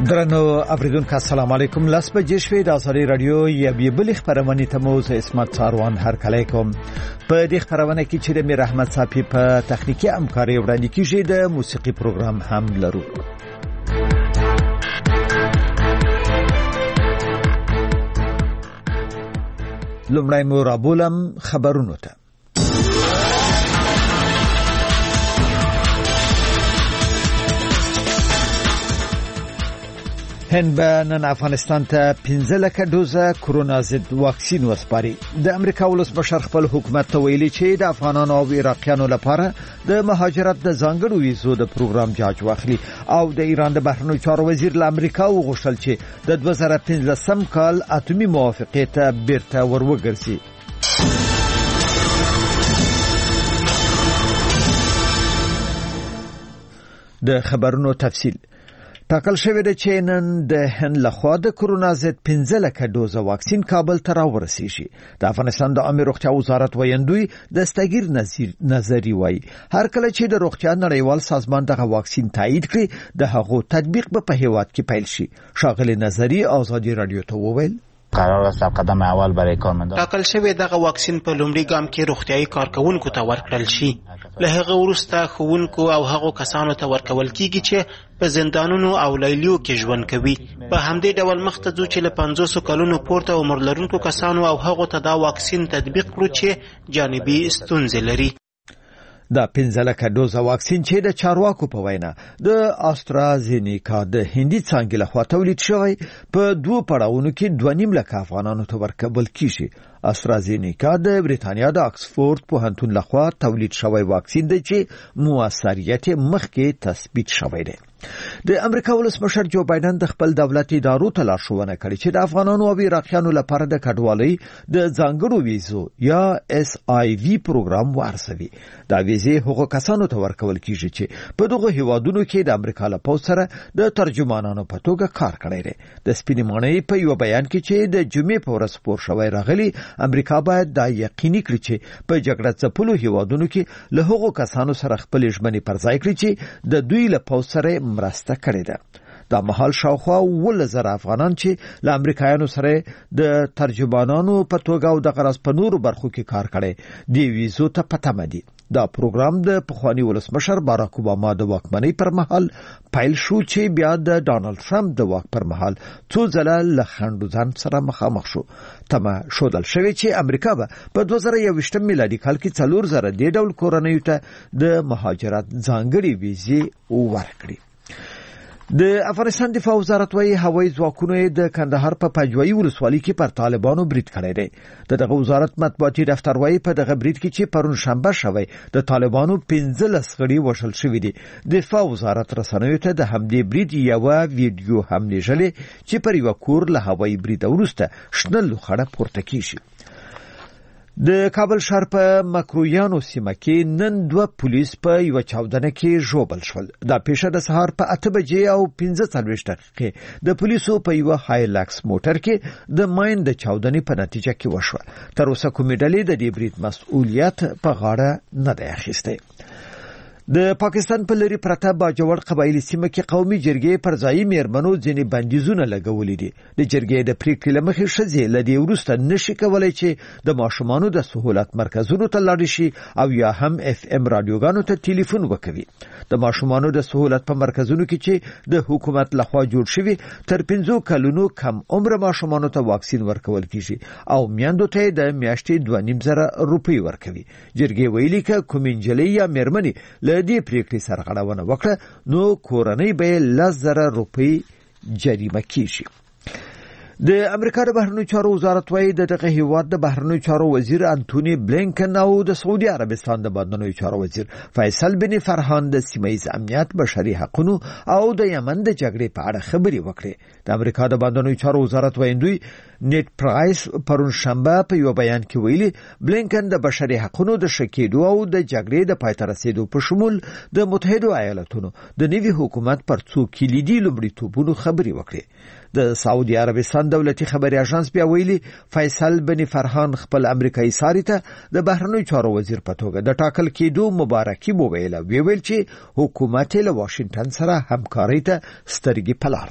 درنو اوریدونکو السلام علیکم. لاس په جشوي د ازاري رادیو یوې بل خبرونه ته مو زه اسمت څاروان هر کله کوم. په دې خبرونه کې چې د میر احمد صافي په تخنیکی همکاري وړاندې کیږي د موسیقي پروګرام هم لرو. لومړی مو رابولم خبرونه ته. هند به نن افغانستان ته 15 لک دوزه کرونا ضد واکسین وسپاري. د امریکا ولسمشر خپل حکومت ته ویلي چې د افغانانو او عراقیانو لپاره د مهاجرت د ځانګړو ویزو د پروګرام جاج واخلي او د ایران د بهرنیو چارو وزیر له امریکا وغوښتل چې د 2015 کال اتمی موافقه ته بیرته وروګرځي. د خبرونو تفصیل ټاکل شوی دی چې نن د هند لخوا د کرونا ضد 15 لک دوزه واکسین کابل ته راورسیږي. د افغانستان د عامه روغتیا وزارت ویاندوی دستگیر نظری وایي هر کله چې د روغتیا نړیوال سازمان دغه واکسین تایید کړي د هغو تطبیق به په هیواد کې پیل شي. شاغلی نظری آزادی رادیو ته وویل قرار است قدم اول برای کارمندان ټاکل شوی دغه واکسین په لومړي ګام کې روغتيایي کارکونکو ته ورکړل شي. له هغه وروسته ښوونکو او هغو کسانو ته ورکول کیږي چې په زندانونو او لیلیو کې ژوند کوي. په همدې ډول مخته ځو چې له 500 کلونو پورته عمر لرونکو کسانو او هغو ته دا واکسین تطبیق کړو چې جانبي ستونزې لري. دا 15 لک دوزه واکسین چې د چارواکو په وینا د آسترازینیکا د هندي څانګې لخوا تولید شوی په دوه پړاوونو کې 2.5 لک افغانانو ته ورکول کیږي. آسترازینیکا د بریتانیا د آکسفورد پوهنتون لخوا تولید شوی واکسین دی چې موثریت مخکې تثبیت شوی دی. د امریکا ولسمشر جو بایدن د خپل دولت ادارو ته لارښوونه کړې چې د افغانانو او عراقیانو لپاره د کډوالۍ د ځانګړو ویزو یا SIV پروګرام وارسوي. دا ویزې هغو کسانو ته ورکول کیږي چې په دغه هیوادونو کې د امریکا له پوځ سره د ترجمانانو په توګه کار کړی دی. د سپینې ماڼۍ په یو بیان کې چې د جمعې په ورځ خپور شوی راغلی، امریکا باید دا یقیني کړي چې په جګړه ځپلو هیوادونو کې له هغو کسانو سره خپل ژمنې پر ځای کړي چې د دوی له پوځ سره مرسته کړې ده. دا مهال شاوخوا 10,000 افغانان چې له امریکایانو سره د ترجمانانو په توګه او د غرض په نورو برخو کې کار کړي دی ویزو ته پته مدي. دا پروګرام د پخوانی ولسمشر باراک اوباما د واکمنۍ پر مهال پیل شو چې بیا د ډانلډ ټرمپ د واک پر مهال څو ځله له خنډو ځان سره مخامخ شو. تمه شودل شوی چې امریکا به په 2021 میلادي کال کې 4,000 د ډول کورنیو ته د مهاجرت ځانګړي ویزې ورکړي. د افغانستان دفاع وزارت وايي هوایي ځواکونه د کندهار په پنجوایي ولسوالۍ کې پر طالبانو برید کړی دی. دغه وزارت مطبوعاتي دفتر وايي په دغه برید کې چې پرون شنبه شوی د طالبانو 15 غړي وشل شوی دي. دفاع وزارت رسنیو ته د همدې برید یو ویډیو هم لېږلی چې پر یو کور له هوایي برید وروسته شنه لوخړه پورته کیږي. د کابل ښار په مکرویانو سیمه کې نن 2 پولیس په یو چاودنه کې ژوبل شول. دا پیښه د سهار په 8 بجې او 15 دقیقې د پولیسو په یو هایلکس موټر کې د ماین د چاودنې په نتیجه کې وشوه. تر اوسه کومې ډلې د دې برید مسؤلیت په غاړه نه دی اخیستی. د پاکستان په لری پرته باجوړ قبایلی سیمه کې قومي جرګې پر ځای میرمنو ځینې بندیزونه لګولې دي. د جرګې د پریکړې لمخې ښځې له دې وروسته نشي کولای چې د ماشومانو د سهولت مرکزونو ته لاړ شي او یا هم FM رادیوګانو ته ټلیفون وکوي. د ماشومانو د سهولت په مرکزونو کې چې د حکومت لخوا جوړ شوی تر 15 کلونو کم عمر ماشومانو ته واکسین ورکول کیږي او میندو ته د میاشتې 2,500 روپۍ ورکوي. جرګې ویلي ک کومنجلې یا میرمنې دې پریکړې سرغړونه وکړه نو کورنۍ به 10,000 روپۍ جریمه کیږي. د امریکا د بهرنیو چارو وزارت وايي دغه هیواد د بهرنیو چارو وزیر انټونی بلینکن او د سعودي عربستان د بهرنیو چارو وزیر فیصل بن فرحان د سیمه‌یز امنیت، بشري حقوقو او د یمن د جګړې په اړه خبرې وکړې. د امریکا د بهرنیو چارو وزارت ویاندوی نیټ پرایس پرون شنبه په یو بیان کې ویلي بلینکن د بشري حقوقو د شکیدو او د جګړې د پای ته رسیدو په شمول د متحده ایالاتونو د نوي حکومت پر څو کلیدي لومړیتوبونو خبرې وکړې. د سعودي عربستان دولتي خبري اژانس بیا ویلي فیصل بن فرحان خپل امریکایي ساري ته د بهرنیو چارو وزیر په توګه د ټاکل کېدو مبارکي وویل چې حکومت له واشنگټن سره همکارۍ ته سترګې په لار دی.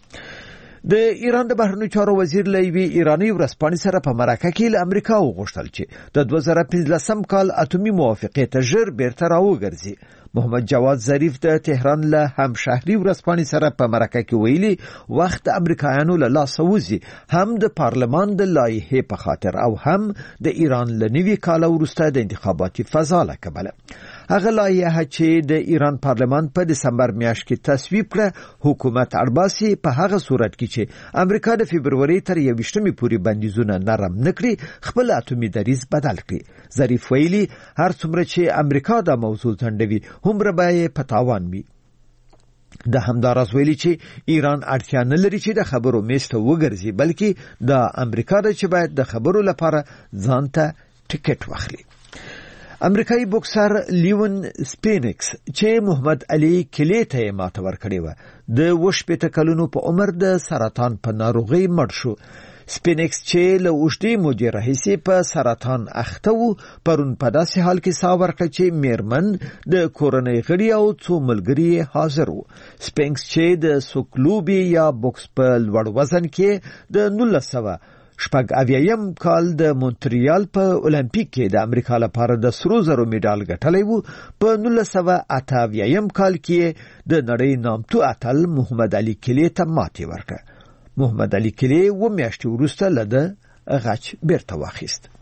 د ایران د بهرنیو چارو وزیر لوی ایرانی ورسپانې سره په مرکه کې له امریکا وغوښتل چې د 2015 کال اتومي موافقه ته ژر بیرته راوګرځي. محمد جواد ظریف د تهران له همشهري ورسپانې سره په مرکه کې ویلي وخت امریکایانو له لاسه وځي، هم د پارلمان د لایحې په خاطر او هم د ایران له نوي کال وروسته د انتخاباتي فضا له کبله. هغه لایحه چې د ایران پارلمان په دسمبر میاشت کې تصویب کړه حکومت ارباسي په هغه صورت کې چې امریکا د فبرवरी تر 21 پورې بندیزونه نرم نکړي خپل اتومي دریځ بدل کړي. ظریف ویلي هر څومره چې امریکا دا موضوع ځنډوي همره به په تاوان وي. د همداراز ویلي چې ایران اړتیا نه لري چې د خبرو میز ته وګرځي، بلکې د امریکا د چې باید د خبرو لپاره ځان ته ټیکټ واخلي. امریکایي بوکسر لیون سپینکس چې محمد علي کلی ته ماته ورکړې و د 18 کلونو په عمر د سرطان په ناروغي مړ شو. سپینکس چې له اوږدې مودې راهیسې په سرطان اخته و پرون په داسې حال کې ساه ورکړه چې میرمن د کورنۍ غړي او څو ملګري حاضر وو. سپینکس چې د سوکلوبي یا بوکس په لوړ وزن کې د 1980 کال د مونټریال په اولمپیک کې د امریکا لپاره د سرو زرو میډال ګټلی وو. په 1988 کال کې د نړۍ نامتو اتل محمد علي کلی ته ماتې ورکړه. محمد علي کلی و میاشتې وروسته له ده غچ بیرته واخیست.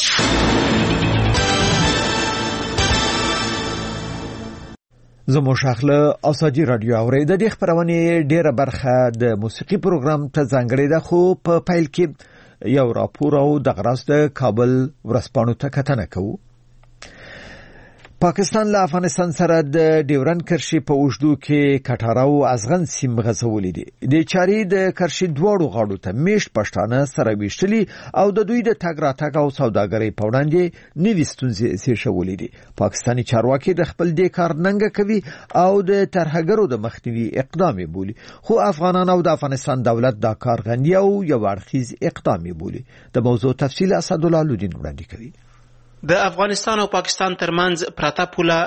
زموږ شاخله ازادي رادیو اوري د دې خبرونه ډیره برخه د موسیقي پروګرام ته ځانګړې ده، خو په پیل کې یو راپور او د غراس د کابل ورسپانو ته کتنه کوو. پاکستان له افغانستان سره د ډیورن کرښې په اوږدو کې کټاره او ازغن سیم غځولې دي. د چاري د کرښې دواړو غاړو ته میشت پښتانه سره ویشتلي او د دوی د تګ راتګ او سوداګرۍ په وړاندې نوې ستونزې زیږولې دي. پاکستاني چارواکي د خپل دې کار ننګه کوي او د ترهګرو د مخنیوي اقدام بولي، خو افغانان او د افغانستان دولت دا کار غندي او یو اړخیز اقدام بولي. د موضوع تفصیل اسدالله لودین وړاندې کوي. د افغانستان او پاکستان ترمنځ پراته پوله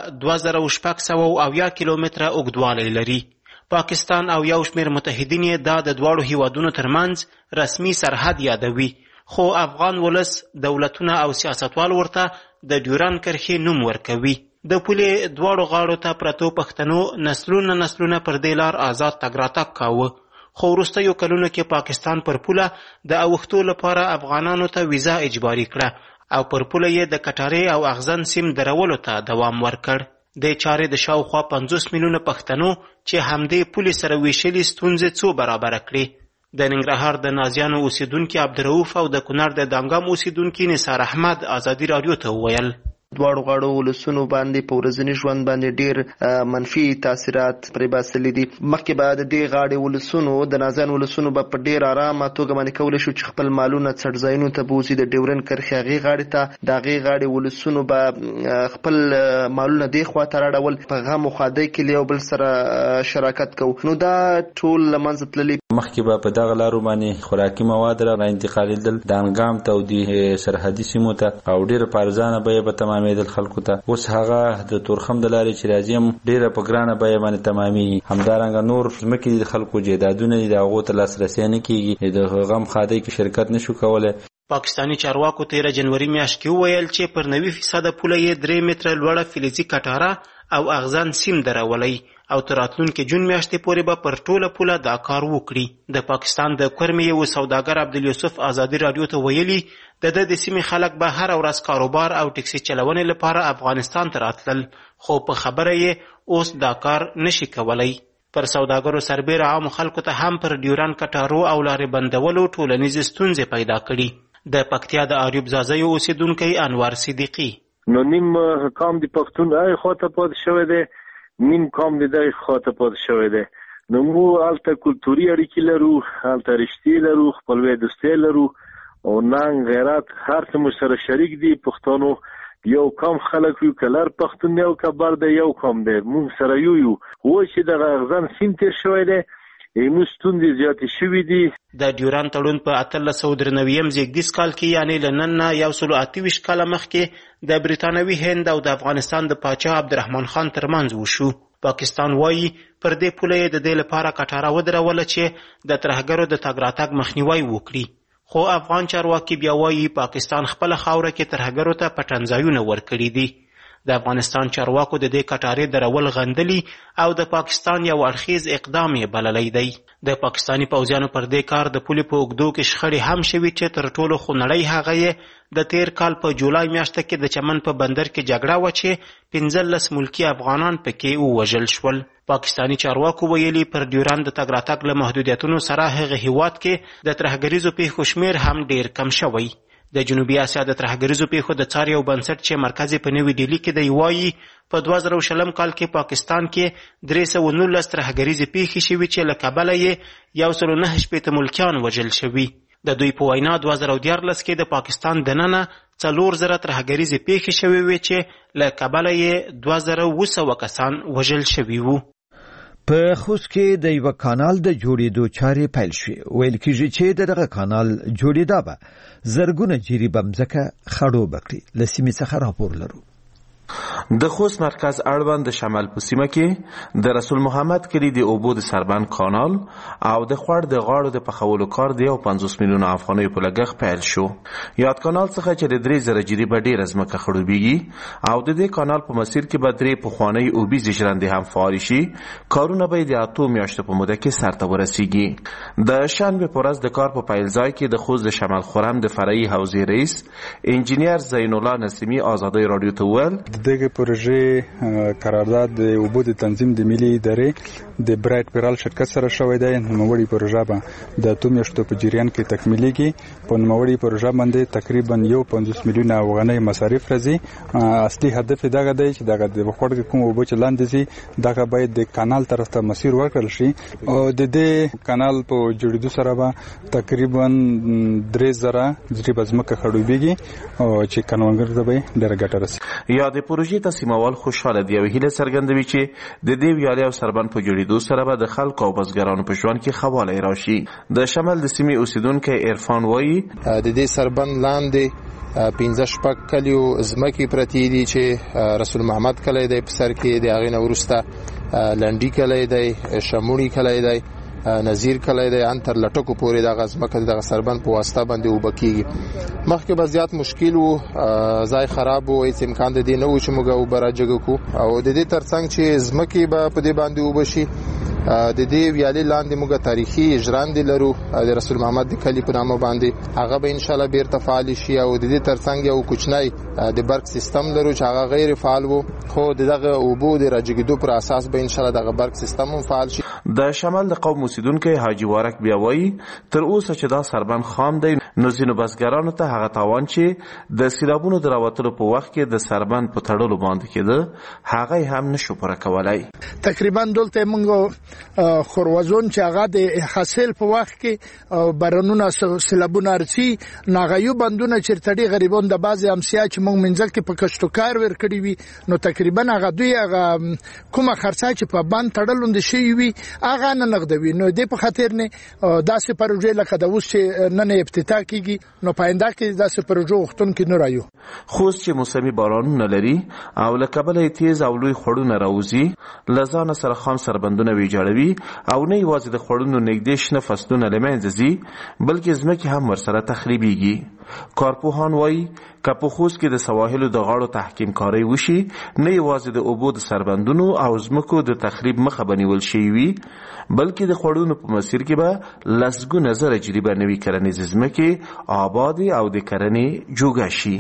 2600 کیلومتره اوږدوالی لري. پاکستان او یو شمېر متحدین یې دا د دواړو هیوادونو ترمنځ رسمي سرحد یادوي، خو افغان ولس دولتونه او سیاستوال ورته د ډیورن کرښې نوم ورکوي. د پولې دواړو غاړو ته پرتو پښتنو نسلونه پر دې لار آزاد تګ راتګ کاوه، خو وروستیو کلونو کې پاکستان پر پوله د اوښتو لپاره افغانانو ته ویزا اجباري کړه او پر پوله یې د کټارې او اغزن سیم درولو ته دوام ورکړ. د چارې د شاوخوا 50 میلیونه پښتنو چې همدې پولې سره ویشلي ستونزې څو برابره کړې. د ننګرهار د نازیانو اوسیدونکي عبدالرؤف او د کونړ د دانګام اوسیدونکي نثار احمد ازادي رادیو ته وویل دواړو غاړو ولسونو باندې په ورځني ژوند باندې ډیر منفي تاثیرات پرې باسلي دي. مخکې به د دې غاړې ولسونو د نازیان ولسونو به په ډیر آرامه توګه باندې کولی شو چې خپل مالونه څړځایونو ته بوځي. د ډیورن کرښې هغې غاړې ته د هغې غاړې ولسونو به خپل مالونه دې خوا ته راړول، په غم او ښادۍ کې یو بل سره شراکت کوو. نو دا ټول له منځه تللي. مخکې به په دغه لارو باندې خوراکي مواد را انتقالېدل د انګام ته او د سرحدي سیمو ته او ډېره په ارزانه بیه به تمامېدل خلکو ته. اوس هغه د تورخم د لارې چې راځي هم ډېره په ګرانه بیه باندې تمامېږي. همدارنګه نور ځمکې د خلکو جایدادونه دي، د هغو ته لاسرسی نه کېږي، د غم ښادۍ کې شرکت نشو کولی. پاکستانی چارواکو 13 جنوري میاشت کې وویل چې پر 90% پوله یې 3 متره لوړه فلزي کټاره او اغزن سیم درولی او تر راتلونکي جون میاشتې پورې به پر ټوله پوله دا کار وکړي. د پاکستان د کرمې یو سوداګر عبدالیوسف ازادي رادیو ته ویلي د سیمې خلک به هر ورځ کاروبار او ټکسي چلونې لپاره افغانستان ته راتلل، خو په خبره یې اوس دا کار نشي کولی. پر سوداګرو سربېره عامو خلکو ته هم پر ډیورن کټارو او لارې بندولو ټولنیزې ستونزې پیدا کړي. د پکتیا د آریوب زازیو اوسیدونکی انوار صدیقي نو نیم قام د پښتون هغې خواته پاتې شوی دی، نیم قام د دغې خواته پاتې شوی دی. نو موږ هلته کلتوري اړیکې لرو، هلته رشتې لرو، خپلوۍ دوستۍ لرو او ننګ غیرت هر څه موږ سره شریک دي. پښتانو یو قام خلک یو، کلر پښتون یو، کبر دی یو قام دی، موږ سره یو و چې دغه اغزن سیم تېر شوی دی ایمو ستونزې زیاتې شوي دي. د ډیورن تړون په 1893 زیږدیز کال کې یعنې له نن نه 128 کاله مخکې د بریتانوي هند او د افغانستان د پاچا عبدالرحمن خان ترمنځ وشو. پاکستان وایي پر دې پوله د دې لپاره کټاره ودروله چې د ترهګرو د تګ راتګ مخنیوی وکړي. خو افغان چارواکي بیا وایي پاکستان خپله خاوره کې ترهګرو ته پټنځایونه ورکړي دي. د افغانستان چارواکو د دې کټارې درول غندلي او د پاکستان یو اړخیز اقدام یې بللی دی. د پاکستاني پوځیانو پر دې کار د پولې په اوږدو کې شخړې هم شوي چې تر ټولو خونړۍ هغه یې د تیر کال په جولای میاشته کې د چمن په بندر کې جګړه وه چې 15 ملکي افغانان پکې ووژل شول. پاکستاني چارواکو ویلي پر ډیورند د تګ راتګ له محدودیتونو سره هغه هیواد کې د ترهګریزو پیښو شمیر هم ډیر کم شوی. د جنوبي اسیا د ترهګریزو پیښو د څار یو بنسټ چې مرکز یې په نوي ډیلي کې دی وایي په 2020 کال کې پاکستان کې 319 ترهګریزې پیښې شوي چې له کبله یې 109 ملکیان وژل شوي. د دوی په وینا 2014 کې د پاکستان دننه 4000 ترهګریزې پیښې شوي وي چې له کبله یې 2700 کسان وژل شوي وو. په خوست کې د یو کانال د جوړېدو چارې پیل شوې. ویل کېږي چې دغه کانال جوړېدا به زرګونه جریب مځکه خړوب کړي. له سیمې څخه راپور لرو. د خوست مرکز اړوند د شمال په سیمه کې د رسول محمد کلی د اوبو د سربند کانال او د خوړ د غاړو د پخولو کار د 50 میلیون افغانۍ په لګښت پیل شو. یاد کانال څخه چې د 3000 جریبه ډېر ځمکه خړوبېږي او د دې کانال په مسیر کې به 3 پخوانۍ اوبیزې ژرندې هم فعال شي. کارونه به د 8 میاشتو په موده کې سرته ورسیږي. د شنبه په ورځ د کار په پیل ځای کې د خوست د شمال خرم د فرعي حوزې رئیس انجینیر زین الله نسیمی آزادۍ رادیو ته وویل دغه پروژې قرارداد د اوبو د تنظیم د ملي ادارې د برایټ پیرال شرکت سره شوی دی. نوموړی پروژه به د 2 میاشتو په جریان کې تکمیلېږي. په نوموړی پروژه باندې تقریبا 50 میلیون افغانۍ مصارف راځي. اصلي هدف دغه دی چې دغه د وخوړ کوم اوبو چې لاندې ځي دغه باید د کانال طرف ته مسیر ورکړل شي او د دې کانال په جوړېدو سره به تقریبا 3000 جریب ځمکه خړوبېږي او چې کانونګر ته به ډېره ګټه رسي. یا د پروژې تسلیمول خوشاله دی او هیله څرګندوي چې د دې ویالې او سربند په جوړېدو سره به د خلکو او بزګرانو په ژوند کې ښه والی راشي. د شمال د سیمې اوسیدونکی عرفان وایي د دې سربند لاندې 15 کلیو ځمکې پرتې دي چې رسول محمد کلی دی په سر کې د هغې نه وروسته لنډي کلی دی، شموړي کلی دی، نظیر کلی دی، ان تر لټکو پورې دغه ځمکه دغه سربند په واسطه باندې اوبه کېږي. مخکې به زیات مشکل و، ځای خراب و، هېڅ امکان د دې نه و چې موږ اوبه راجګه کړو او د دې ترڅنګ چې ځمکې به په دې باندې اوبه شي د دې ویالې لاندې موږ تاریخي ژرندې لرو د رسول محمد د کلي په نامه باندې، هغه به انشاءالله بیرته فعال شي او د دې ترڅنګ یو کوچنی د برق سیستم لرو چې هغه غیر فعال و خو دغه اوبو د راجګېدو پر اساس به انشاءالله دغه برق سیستم هم فعال شي. د شمال د قوم اوسیدونکی حاجي وارک بیا وایي تر اوسه چې دا سربند خام دی نو ځینو بزګرانو ته هغه تاوان چې د سیلابونو د راوتلو په وخت کې د سربند په تړلو باندې کېده هغه هم نشو پوره کولی. تقریبا دلته موږ خوروزون چې هغه د حاصل په وخت کې بارانونه سیلابونه رسي ناغیو بندونه چیرته دي غریبان د بعضې امسیا چې موږ منځل کې په کشتکار ورکړي وي نو تقریبا هغه دوی هغه کومه خرڅه چې په بند تړلوند شي وي هغه نه نغدوي. نو دې په خاطر نه داسې پروژې لکه د اوس چې نن افتتاح کیږي نو پاینده کې داسې پروژو غوښتونکي نه رایو. خوست چې موسمي بارانونه لري او له کبله یې تیز او لوی خوړونه راوځي له ځانه سره خام سربندونه ویجاړوي او نه یوازې د خوړونو نږدې شنه فصلونه له منځه ځي بلکې ځمکې هم ورسره تخریبېږي. کارپوهان وایي که په خوست کې د سواحلو د غاړو تحکیم کاری وشي نه یوازې د اوبو د سربندونو او ځمکو د تخریب مخه به نیول شوې وي بلکې د خوړونو په مسیر کې به لسګونه زره جریبه نوي کرنیزې ځمکې آبادې او د کرنې جوګه شي.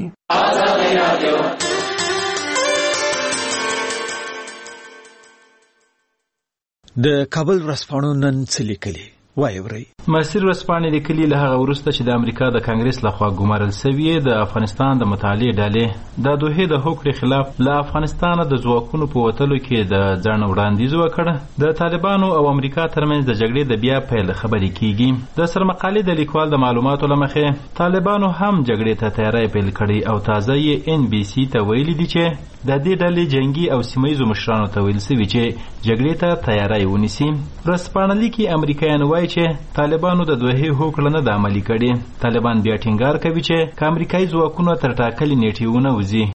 د کابل ورځپاڼو نن څه لیکلي وایي ورئ. مسیر ورځپاڼې لیکلي له هغه وروسته چې د امریکا د کانګرس لخوا ګمارل شوې د افغانستان د مطالعې ډلې د دوحې د هوکړې خلاف له افغانستان د ځواکونو په وتلو کې د ځان وړاندیز وکړ. د طالبانو او امریکا ترمنځ د جګړې د بیا پیل خبرې کیږي. د سرمقالې د لیکوال د معلوماتو له مخې طالبانو هم جګړې ته تیاری پیل کړی او تازه یې NBC ته ویلي دي چې د دې ډلې جنگي او سیمه‌ییزو مشرانو ته ویل شوي چې جګړې ته تیاری ونیسي. ورځپاڼه لیکي امریکایان وایي چې طالبانو د دوحې هوکړه نه د عملي کړې. طالبان بیا ټینګار کوي چې که امریکایي ځواکونه تر ټاکلې نیټې ونه وځي